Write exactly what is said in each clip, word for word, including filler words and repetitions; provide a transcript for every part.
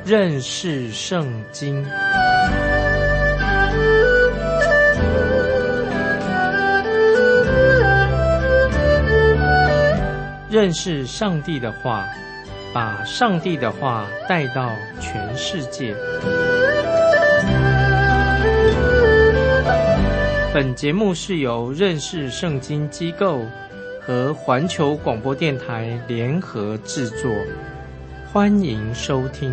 认识圣经。认识上帝的话，把上帝的话带到全世界。本节目是由认识圣经机构和环球广播电台联合制作，欢迎收听。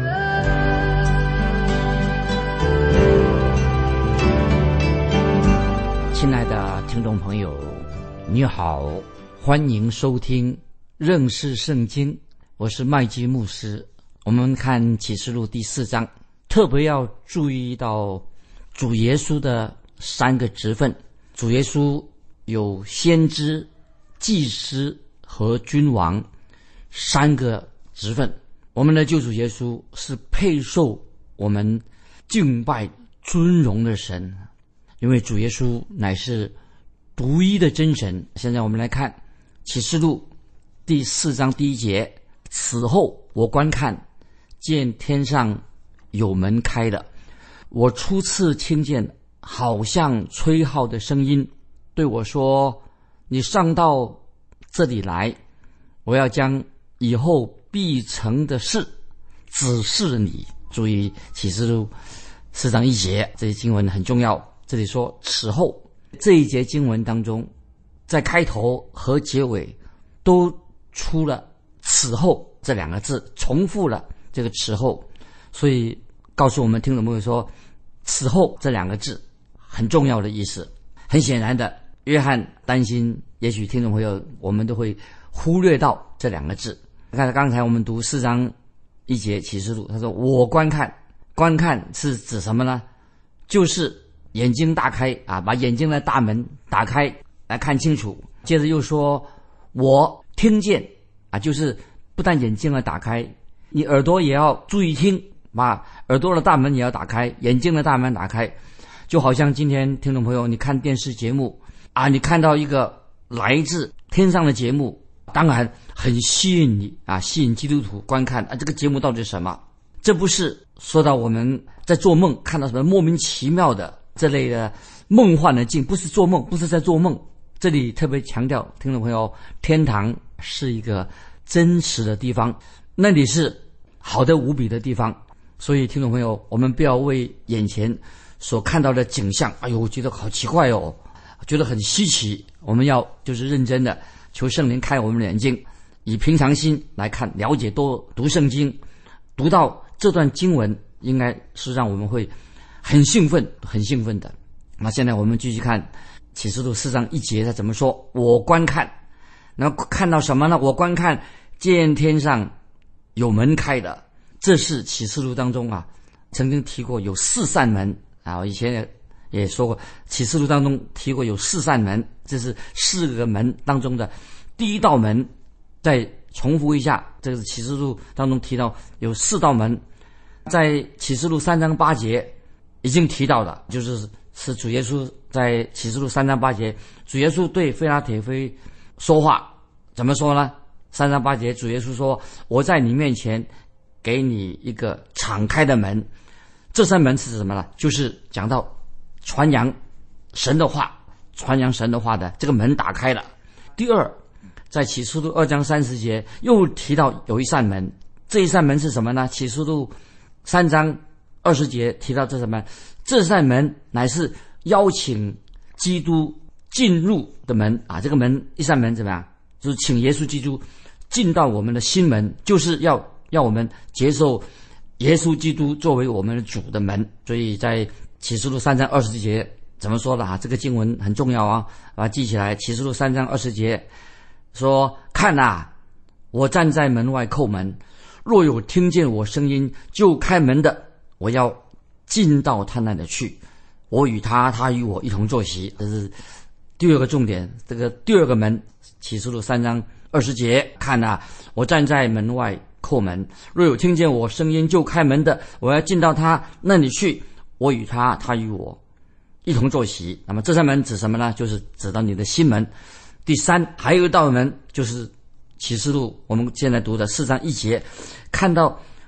亲爱的听众朋友，你好，欢迎收听认识圣经，我是麦基牧师。我们看启示录第四章，特别要注意到主耶稣的三个职分。主耶稣有先知、祭司和君王三个职分。我们的救主耶稣是配受我们敬拜尊荣的神，因为主耶稣乃是独一的真神。现在我们来看启示录第四章第一节，此后我观看，见天上有门开了，我初次听见好像吹号的声音对我说，你上到这里来，我要将以后必成的事指示你。注意启示录四章一节，这些经文很重要。这里说此后，这一节经文当中，在开头和结尾都出了此后这两个字，重复了这个此后，所以告诉我们听众朋友说，此后这两个字很重要的意思。很显然的，约翰担心也许听众朋友我们都会忽略到这两个字。看刚才我们读四章一节启示录，他说我观看，观看是指什么呢？就是眼睛大开啊，把眼睛的大门打开来看清楚。接着又说我听见啊，就是不但眼睛要打开，你耳朵也要注意听，把耳朵的大门也要打开，眼睛的大门打开。就好像今天听众朋友你看电视节目啊，你看到一个来自天上的节目，当然很吸引你啊，吸引基督徒观看啊，这个节目到底是什么？这不是说到我们在做梦看到什么莫名其妙的这类的梦幻的境，不是做梦，不是在做梦。这里特别强调听众朋友，天堂是一个真实的地方，那里是好的无比的地方。所以听众朋友，我们不要为眼前所看到的景象，哎呦，我觉得好奇怪哦，觉得很稀奇。我们要就是认真的求圣灵开我们的眼睛，以平常心来看，了解，多读圣经，读到这段经文，应该是让我们会很兴奋，很兴奋的。那现在我们继续看启示录四章一节，他怎么说？我观看，那看到什么呢？我观看，见天上有门开的。这是启示录当中啊，曾经提过有四扇门啊，我以前也也说过，启示录当中提过有四扇门，这是四个门当中的第一道门。再重复一下，这个是启示录当中提到有四道门，在启示录三章八节已经提到了，就是是主耶稣在启示录三章八节，主耶稣对非拉铁非说话，怎么说呢？三章八节，主耶稣说，我在你面前给你一个敞开的门。这扇门是什么呢？就是讲到传扬神的话，传扬神的话的这个门打开了。第二，在启示录二章三十节又提到有一扇门，这一扇门是什么呢？启示录三章二十节提到这什么？这扇门乃是邀请基督进入的门啊！这个门一扇门怎么样？就是请耶稣基督进到我们的心门，就是要要我们接受耶稣基督作为我们的主的门。所以在启示录三章二十节怎么说的啊？这个经文很重要啊，把它记起来。启示录三章二十节说：看啊，我站在门外叩门，若有听见我声音就开门的，我要进到他那里去，我与他，他与我一同坐席。这是第二个重点，这个第二个门，启示录三章二十节，看啊，我站在门外叩门，若有听见我声音就开门的，我要进到他那里去，我与他，他与我一同坐席。那么这扇门指什么呢？就是指到你的心门。第三，还有一道门，就是启示录我们现在读的四章一节，看到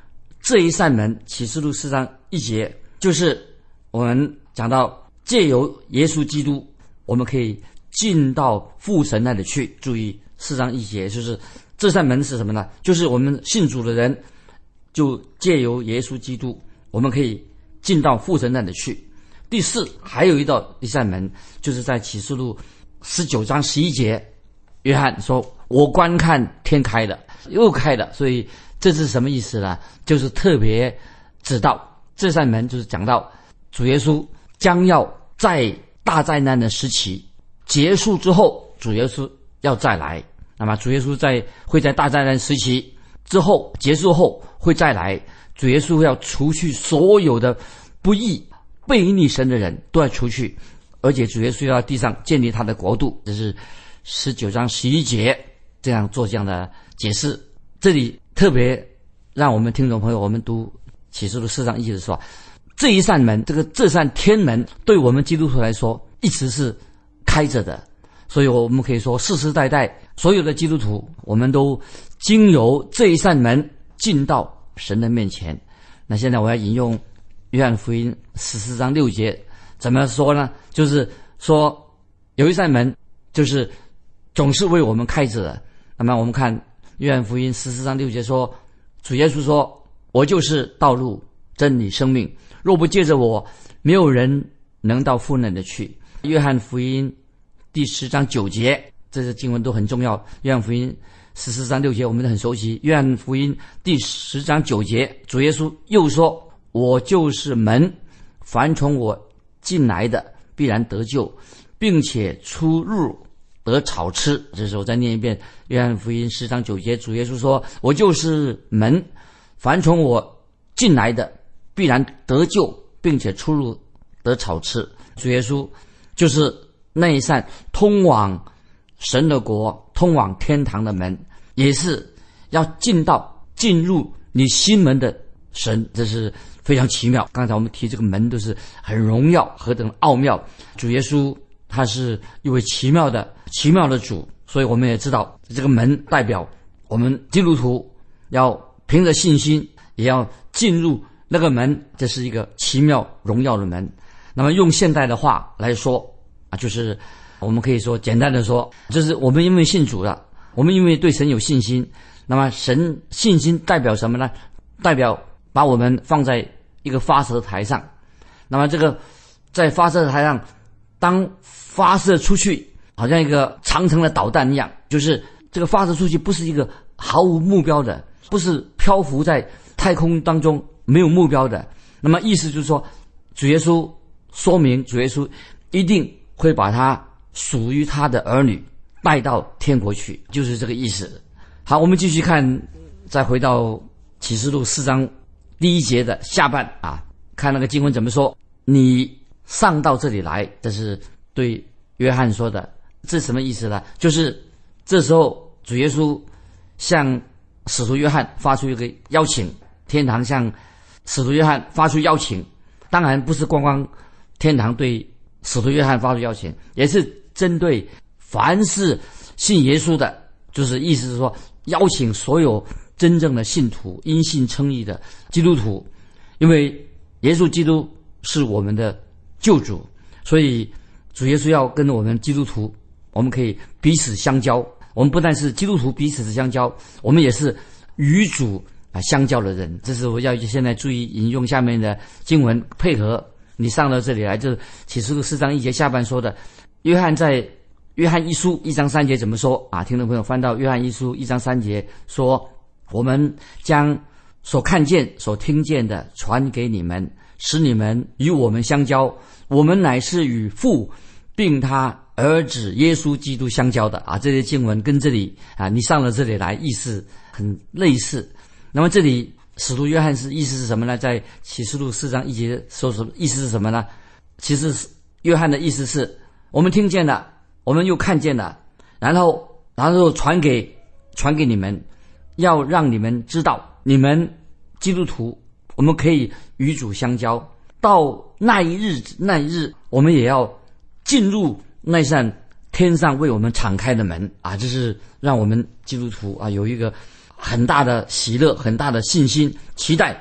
这一扇门，启示录四章一节，就是我们讲到借由耶稣基督，我们可以进到父神那里去。注意四章一节，就是这扇门是什么呢？就是我们信主的人，就借由耶稣基督，我们可以进到父神那里去。第四，还有一道一扇门，就是在启示录十九章十一节，约翰说：“我观看天开了，又开了。”所以这是什么意思呢？就是特别指到这扇门，就是讲到主耶稣将要在大灾难的时期结束之后，主耶稣要再来。那么主耶稣在会在大灾难时期之后结束后会再来，主耶稣要除去所有的不义悖逆神的人都要除去，而且主耶稣要在地上建立他的国度。这是十九章十一节这样做这样的解释。这里特别让我们听众朋友，我们读启示录四章一节的时候，这一扇门，这个这扇天门对我们基督徒来说一直是开着的。所以我们可以说世世代代所有的基督徒，我们都经由这一扇门进到神的面前。那现在我要引用约翰福音十四章六节，怎么说呢？就是说有一扇门就是总是为我们开着的。那么我们看约翰福音十四章六节说，主耶稣说：“我就是道路、真理、生命，若不借着我，没有人能到父那里去。”约翰福音第十章九节，这些经文都很重要。约翰福音十四章六节我们都很熟悉。约翰福音第十章九节，主耶稣又说：“我就是门，凡从我进来的必然得救，并且出入得草吃。”这时候再念一遍约翰福音十章九节，主耶稣说：“我就是门，凡从我进来的必然得救，并且出入得草吃。”主耶稣就是那一扇通往神的国、通往天堂的门，也是要进到进入你心门的神。这是非常奇妙。刚才我们提这个门都是很荣耀，何等奥妙。主耶稣他是一位奇妙的奇妙的主，所以我们也知道这个门代表我们基督徒要凭着信心也要进入那个门，这是一个奇妙荣耀的门。那么用现代的话来说啊，就是我们可以说简单的说，就是我们因为信主了，我们因为对神有信心，那么神信心代表什么呢？代表把我们放在一个发射台上，那么这个在发射台上，当发射出去好像一个长程的导弹一样，就是这个发射出去不是一个毫无目标的，不是漂浮在太空当中没有目标的。那么意思就是说，主耶稣说明主耶稣一定会把他属于他的儿女带到天国去，就是这个意思。好，我们继续看，再回到启示录四章第一节的下半啊，看那个经文怎么说。你上到这里来，这是对约翰说的。这什么意思呢？就是这时候主耶稣向使徒约翰发出一个邀请，天堂向使徒约翰发出邀请，当然不是光光天堂对使徒约翰发出邀请，也是针对凡是信耶稣的，就是意思是说邀请所有真正的信徒，因信称义的基督徒。因为耶稣基督是我们的救主，所以主耶稣要跟我们基督徒，我们可以彼此相交。我们不但是基督徒彼此相交，我们也是与主啊相交的人。这是我要现在注意引用下面的经文，配合你上到这里来，就是启示录四章一节下半说的。约翰在约翰一书一章三节怎么说啊？听众朋友翻到约翰一书一章三节说：“我们将所看见、所听见的传给你们，使你们与我们相交。我们乃是与父并他儿子耶稣基督相交的。”啊，这些经文跟这里啊，你上了这里来，意思很类似。那么这里使徒约翰是意思是什么呢？在启示录四章一节说什么意思是什么呢？其实约翰的意思是，我们听见了，我们又看见了，然后然后传给传给你们，要让你们知道，你们基督徒，我们可以与主相交。到那一日那一日，我们也要进入那扇天上为我们敞开的门啊！这是让我们基督徒啊有一个很大的喜乐，很大的信心期待。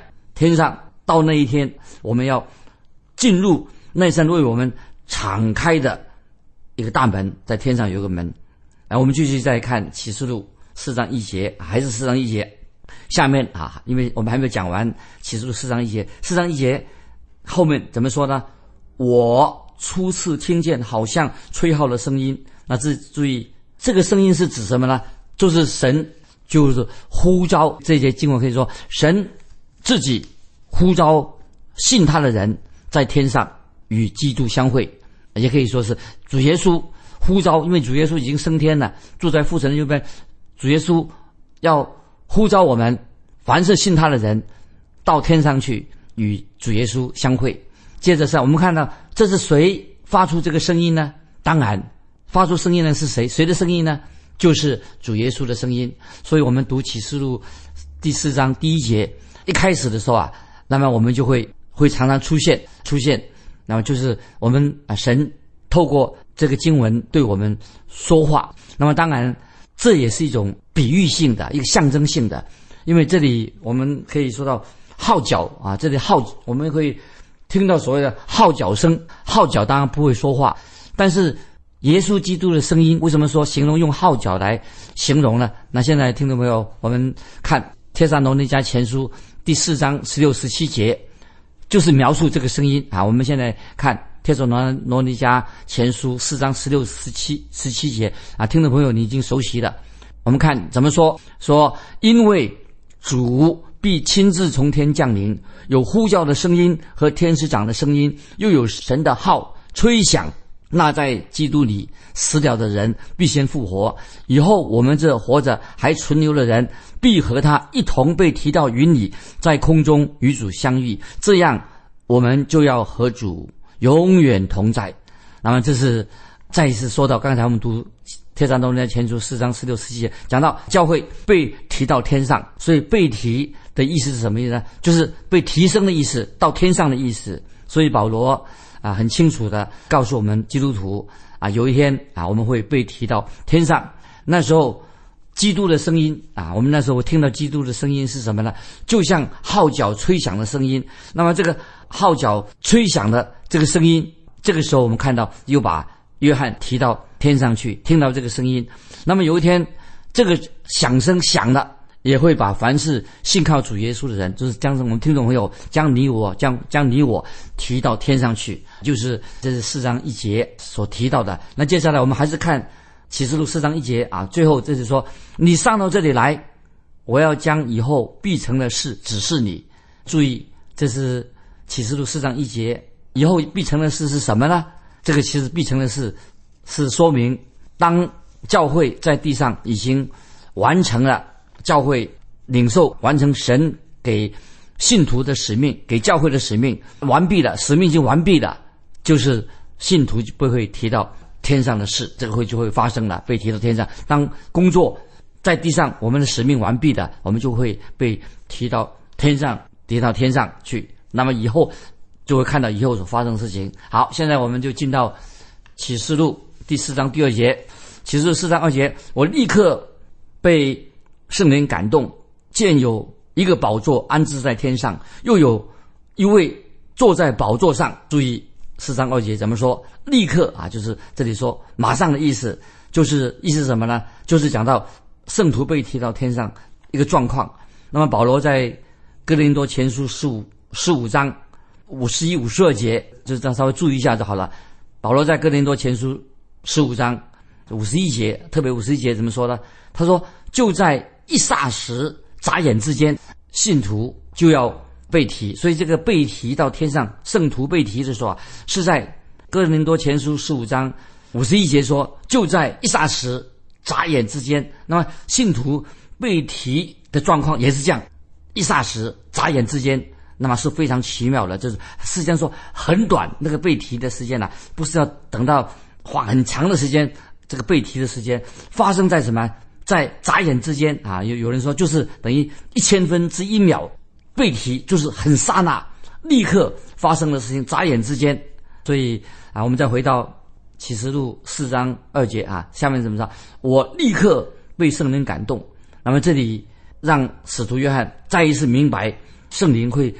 天上。到那一天，我们要进入那扇为我们敞开的一个大门，在天上有个门。来，我们继续再看启示录四章一节，还是四章一节。下面啊，因为我们还没有讲完启示录四章一节，四章一节后面怎么说呢？我初次听见好像吹号的声音。那注注意，这个声音是指什么呢？就是神就是呼召，这节经文可以说神自己呼召信他的人在天上与基督相会，也可以说是主耶稣呼召，因为主耶稣已经升天了，住在父神的右边。主耶稣要呼召我们凡是信他的人到天上去与主耶稣相会。接着上我们看到这是谁发出这个声音呢？当然发出声音的是谁？谁的声音呢？就是主耶稣的声音。所以我们读启示录第四章第一节一开始的时候啊，那么我们就会会常常出现出现，那么就是我们啊神透过这个经文对我们说话。那么当然这也是一种比喻性的，一个象征性的，因为这里我们可以说到号角啊，这里号我们可以听到所谓的号角声。号角当然不会说话，但是耶稣基督的声音，为什么说形容用号角来形容呢？那现在听众朋友，我们看帖撒罗尼迦前书第四章十六十七节，就是描述这个声音啊。我们现在看帖撒罗尼迦前书四章十六十七十七节啊，听众朋友你已经熟悉了。我们看怎么说，说因为主必亲自从天降临，有呼叫的声音和天使长的声音，又有神的号吹响。那在基督里死了的人必先复活，以后我们这活着还存留的人必和他一同被提到云里，在空中与主相遇，这样我们就要和主永远同在。那么这是再一次说到刚才我们读帖撒罗尼迦前书四章十六十七节，讲到教会被提到天上。所以被提的意思是什么意思呢？就是被提升的意思，到天上的意思。所以保罗啊，很清楚的告诉我们基督徒啊，有一天啊，我们会被提到天上。那时候，基督的声音啊，我们那时候听到基督的声音是什么呢？就像号角吹响的声音。那么这个号角吹响的这个声音，这个时候我们看到又把约翰提到天上去，听到这个声音。那么有一天，这个响声响了，也会把凡是信靠主耶稣的人，就是将我们听众朋友将你我将将你我提到天上去，就是这是四章一节所提到的。那接下来我们还是看启示录四章一节啊，最后这是说，你上到这里来，我要将以后必成的事指示你。注意，这是启示录四章一节，以后必成的事是什么呢？这个其实必成的事是说明当教会在地上已经完成了，教会领受完成神给信徒的使命，给教会的使命完毕了，使命已经完毕了，就是信徒就不会提到天上的事，这个会就会发生了，被提到天上。当工作在地上我们的使命完毕了，我们就会被提到天上，提到天上去。那么以后就会看到以后所发生的事情。好，现在我们就进到启示录第四章第二节。启示录四章二节，我立刻被圣灵感动，见有一个宝座安置在天上，又有一位坐在宝座上。注意四章二节怎么说？立刻啊，就是这里说马上的意思，就是意思是什么呢？就是讲到圣徒被提到天上一个状况。那么保罗在哥林多前书十五十五章五十一五十二节，就是这样稍微注意一下就好了。保罗在哥林多前书十五章五十一节，特别五十一节怎么说呢？他说就在一霎时眨眼之间，信徒就要被提。所以这个被提到天上，圣徒被提的时候啊，是在哥林多前书十五章五十一节说就在一霎时眨眼之间。那么信徒被提的状况也是这样，一霎时眨眼之间，那么是非常奇妙的。就是实际上说很短，那个被提的时间呢、啊，不是要等到花很长的时间，这个被提的时间发生在什么？在眨眼之间啊！有有人说就是等于一千分之一秒被提，就是很刹那立刻发生的事情，眨眼之间。所以啊，我们再回到启示录四章二节啊，下面怎么说？我立刻被圣灵感动。那么这里让使徒约翰再一次明白圣灵会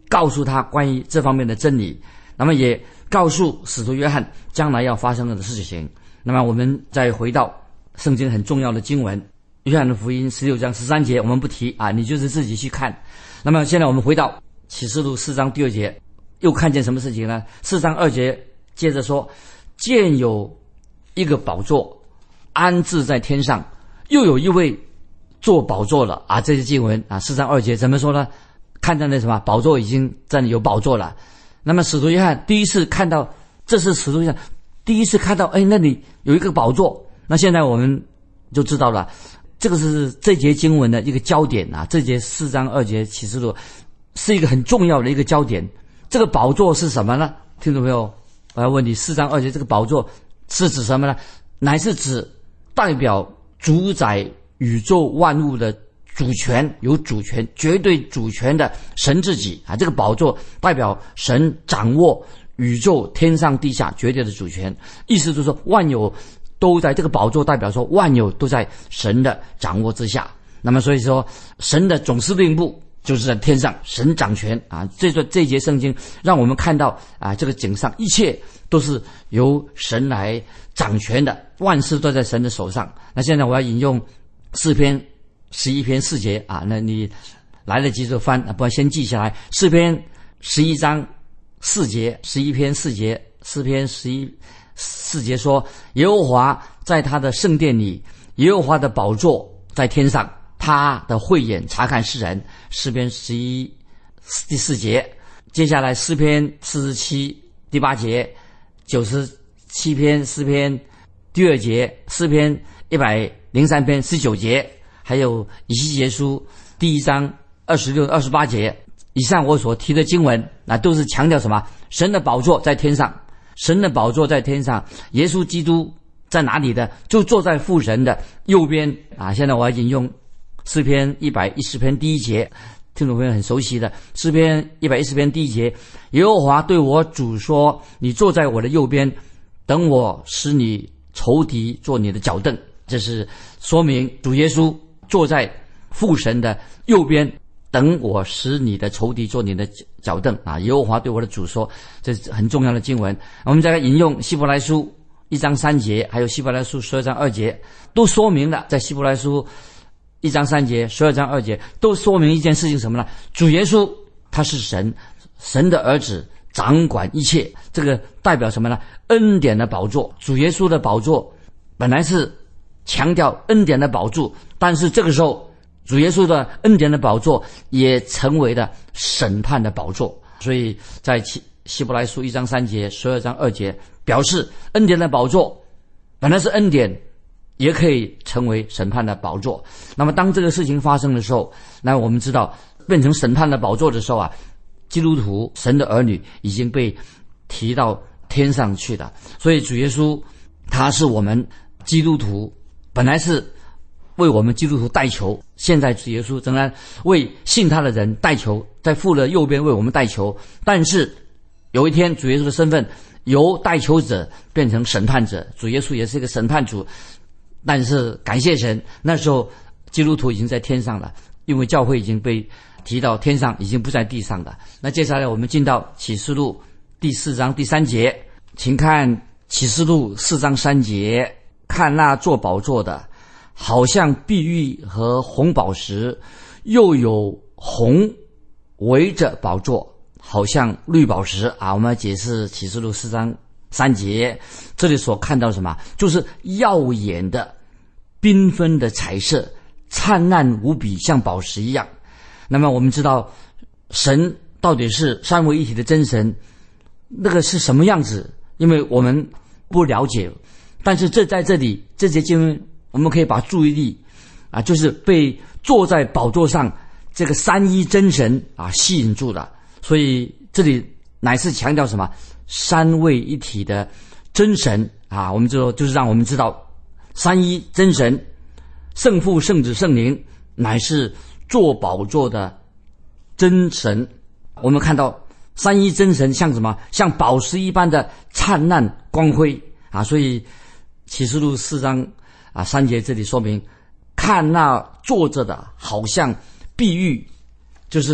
告诉他关于这方面的真理，那么也告诉使徒约翰将来要发生的事情。那么我们再回到圣经很重要的经文，约翰的福音十六章十三节，我们不提啊，你就是自己去看。那么现在我们回到启示录四章第二节，又看见什么事情呢？四章二节接着说，见有一个宝座安置在天上，又有一位坐宝座了啊！这些经文啊，四章二节怎么说呢？看到那什么宝座已经真的有宝座了。那么使徒约翰第一次看到，这是使徒约翰第一次看到，哎，那里有一个宝座。那现在我们就知道了，这个是这节经文的一个焦点啊。这节四章二节启示录是一个很重要的一个焦点。这个宝座是什么呢？听众朋友，我要问你，四章二节这个宝座是指什么呢？乃是指代表主宰宇宙万物的主权，有主权，绝对主权的神自己啊！这个宝座代表神掌握宇宙天上地下绝对的主权，意思就是说万有都在这个宝座，代表说万有都在神的掌握之下。那么所以说，神的总司令部就是在天上，神掌权啊！这段这一节圣经让我们看到啊，这个景上一切都是由神来掌权的，万事都在神的手上。那现在我要引用诗篇十一篇四节啊，那你来得及就翻啊，不然先记下来。诗篇十一章四节，十一篇四节，诗篇十一四节说：耶和华在他的圣殿里，耶和华的宝座在天上，他的慧眼察看世人。诗篇十一第四节，接下来诗篇四十七第八节，九十七篇诗篇第二节，诗篇一百零三篇十九节，还有以西结书第一章二十六、二十八节。以上我所提的经文，那都是强调什么？神的宝座在天上，神的宝座在天上，耶稣基督在哪里的？就坐在父神的右边啊！现在我要引用诗篇一百一十篇第一节，听众朋友很熟悉的诗篇一百一十篇第一节：耶和华对我主说，你坐在我的右边，等我使你仇敌做你的脚凳。这是说明主耶稣坐在父神的右边，等我使你的仇敌做你的脚凳啊！耶和华对我的主说，这是很重要的经文。我们再来引用希伯来书一章三节，还有希伯来书十二章二节，都说明了，在希伯来书一章三节、十二章二节都说明一件事情，什么呢？主耶稣他是神，神的儿子，掌管一切。这个代表什么呢？恩典的宝座。主耶稣的宝座本来是强调恩典的宝座，但是这个时候主耶稣的恩典的宝座也成为了审判的宝座。所以在希伯来书一章三节、十二章二节表示，恩典的宝座本来是恩典，也可以成为审判的宝座。那么当这个事情发生的时候，那我们知道变成审判的宝座的时候啊，基督徒神的儿女已经被提到天上去了。所以主耶稣他是我们基督徒，本来是为我们基督徒代求，现在主耶稣仍然为信他的人代求，在父的右边为我们代求。但是有一天主耶稣的身份由代求者变成审判者，主耶稣也是一个审判主。但是感谢神，那时候基督徒已经在天上了，因为教会已经被提到天上，已经不在地上了。那接下来我们进到启示录第四章第三节，请看启示录四章三节，看那坐宝座的好像碧玉和红宝石，又有红围着宝座，好像绿宝石啊。我们要解释启示录四章三节，这里所看到什么？就是耀眼的缤纷的彩色，灿烂无比，像宝石一样。那么我们知道神到底是三位一体的真神，那个是什么样子？因为我们不了解，但是这在这里这节经文我们可以把注意力啊，就是被坐在宝座上这个三一真神啊吸引住了。所以这里乃是强调什么？三位一体的真神啊，我们就就是让我们知道三一真神，圣父、圣子、圣灵乃是坐宝座的真神。我们看到三一真神像什么？像宝石一般的灿烂光辉啊！所以启示录四章啊三节这里说明，看那坐着的好像碧玉，就是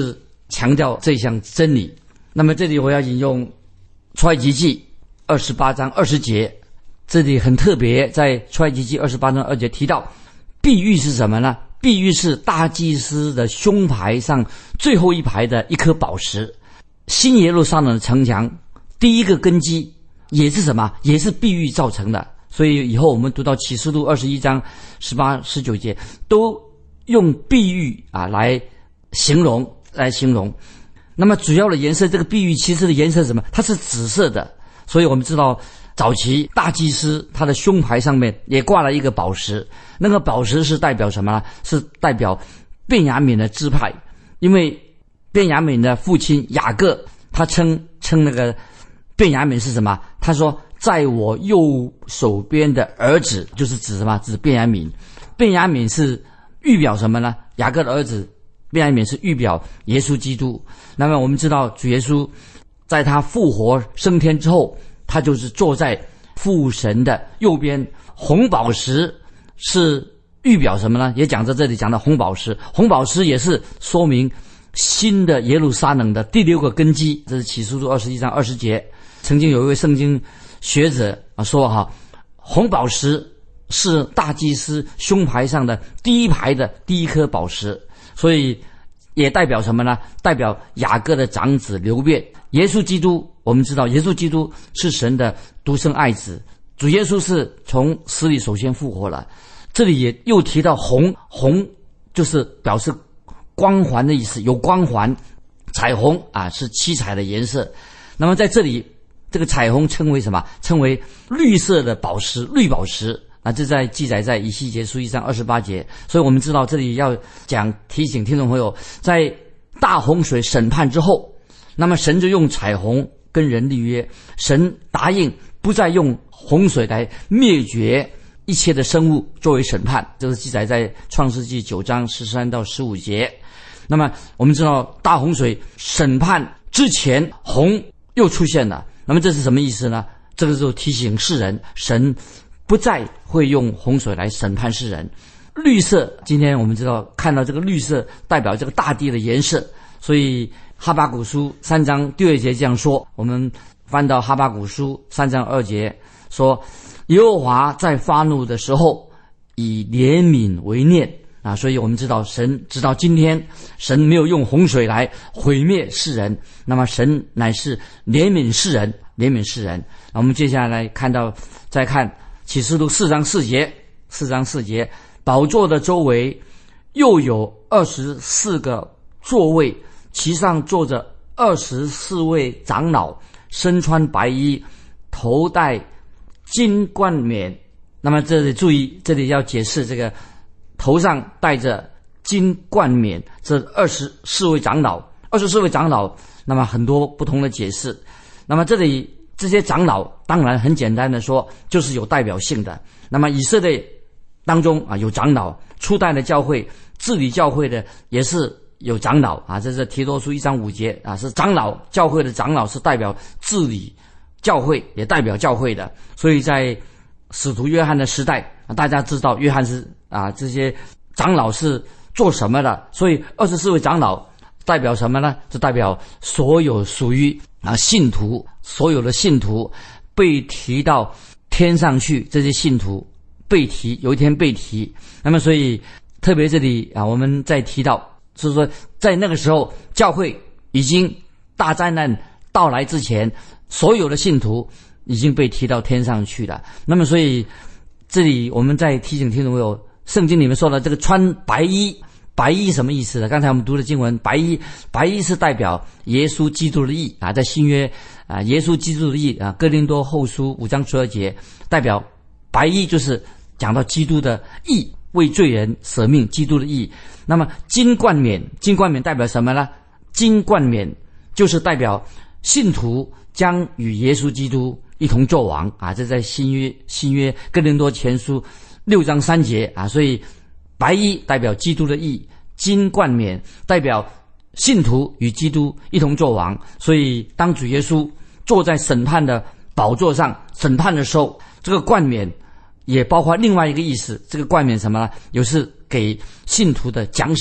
强调这项真理。那么这里我要引用出埃及记二十八章二十节，这里很特别，在出埃及记二十八章二节提到碧玉是什么呢？碧玉是大祭司的胸牌上最后一排的一颗宝石。新耶路撒冷的城墙第一个根基也是什么？也是碧玉造成的。所以以后我们读到启示录二十一章十八、十九节，都用碧玉啊来形容，来形容。那么主要的颜色，这个碧玉其实的颜色是什么？它是紫色的。所以我们知道，早期大祭司他的胸牌上面也挂了一个宝石，那个宝石是代表什么呢？是代表便雅悯的支派，因为便雅悯的父亲雅各，他称称那个便雅悯是什么？他说，在我右手边的儿子，就是指什么？指便雅悯。便雅悯是预表什么呢？雅各的儿子便雅悯是预表耶稣基督。那么我们知道，主耶稣在他复活升天之后，他就是坐在父神的右边。红宝石是预表什么呢？也讲在这里讲到红宝石，红宝石也是说明新的耶路撒冷的第六个根基。这是启示录二十一章二十节。曾经有一位圣经学者啊说哈，红宝石是大祭司胸牌上的第一排的第一颗宝石，所以也代表什么呢？代表雅各的长子流便。耶稣基督，我们知道耶稣基督是神的独生爱子，主耶稣是从死里首先复活了。这里也又提到红，红就是表示光环的意思，有光环。彩虹啊是七彩的颜色。那么在这里这个彩虹称为什么？称为绿色的宝石，绿宝石啊，这在记载在以西结书一章二十八节。所以我们知道这里要讲提醒听众朋友，在大洪水审判之后，那么神就用彩虹跟人立约，神答应不再用洪水来灭绝一切的生物作为审判，这是记载在创世纪九章十三到十五节。那么我们知道大洪水审判之前，红又出现了。那么这是什么意思呢？这个时候提醒世人，神不再会用洪水来审判世人。绿色，今天我们知道看到这个绿色代表这个大地的颜色，所以哈巴谷书三章第二节这样说。我们翻到哈巴谷书三章二节说，耶和华在发怒的时候以怜悯为念啊，所以我们知道神直到今天，神没有用洪水来毁灭世人，那么神乃是怜悯世人，怜悯世人。那我们接下来看到，再看启示录四章四节，四章四节，宝座的周围又有二十四个座位，其上坐着二十四位长老，身穿白衣，头戴金冠冕。那么这里注意，这里要解释这个头上戴着金冠冕，这二十四位长老，二十四位长老，那么很多不同的解释。那么这里这些长老当然很简单的说，就是有代表性的。那么以色列当中啊有长老，初代的教会治理教会的也是有长老啊，这是提多书一章五节啊，是长老，教会的长老是代表治理教会，也代表教会的。所以在使徒约翰的时代，大家知道约翰是啊这些长老是做什么的，所以二十四位长老代表什么呢？就代表所有属于啊信徒，所有的信徒被提到天上去，这些信徒被提，有一天被提。那么所以特别这里啊我们再提到，就是说在那个时候教会已经大灾难到来之前，所有的信徒已经被提到天上去了。那么所以这里我们再提醒听众朋友，圣经里面说的这个穿白衣，白衣什么意思呢？刚才我们读的经文，白衣白衣是代表耶稣基督的义啊，在新约啊耶稣基督的义啊，哥林多后书五章十二节代表白衣就是讲到基督的义，为罪人舍命，基督的义。那么金冠冕，金冠冕代表什么呢？金冠冕就是代表信徒将与耶稣基督一同作王啊，这在新约新约哥林多前书六章三节啊。所以白衣代表基督的义，金冠冕代表信徒与基督一同作王。所以当主耶稣坐在审判的宝座上审判的时候，这个冠冕也包括另外一个意思，这个冠冕什么呢？有是给信徒的奖赏，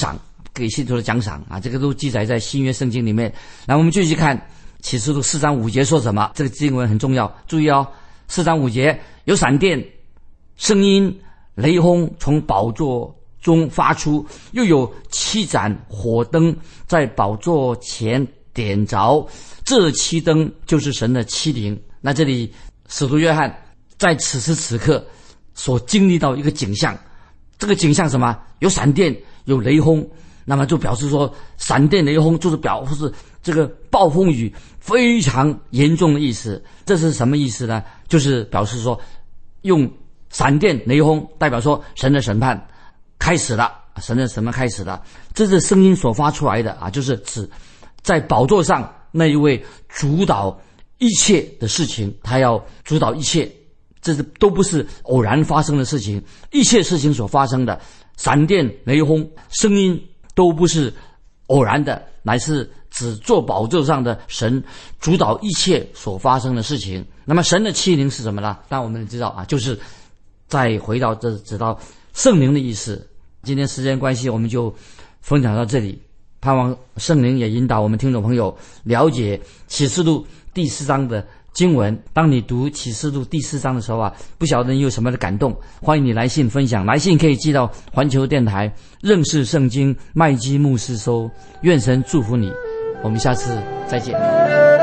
给信徒的奖赏啊，这个都记载在新约圣经里面。那我们继续看启示录四章五节说什么，这个经文很重要，注意哦，四章五节有闪电、声音、雷轰从宝座中发出，又有七盏火灯在宝座前点着，这七灯就是神的七灵。那这里使徒约翰在此时此刻所经历到一个景象，这个景象什么？有闪电，有雷轰，那么就表示说闪电雷轰就是表示这个暴风雨非常严重的意思。这是什么意思呢？就是表示说用闪电雷轰代表说神的审判开始了，神的审判开始了。这是声音所发出来的啊，就是指在宝座上那一位主导一切的事情，他要主导一切，这是都不是偶然发生的事情，一切事情所发生的闪电雷轰声音都不是偶然的，乃是指坐宝座上的神主导一切所发生的事情。那么神的七灵是什么呢？当然我们知道啊，就是再回到这知道圣灵的意思。今天时间关系我们就分享到这里，盼望圣灵也引导我们听众朋友了解启示录第四章的经文。当你读启示录第四章的时候啊，不晓得你有什么的感动，欢迎你来信分享，来信可以寄到环球电台认识圣经麦基牧师收。愿神祝福你，我们下次再见。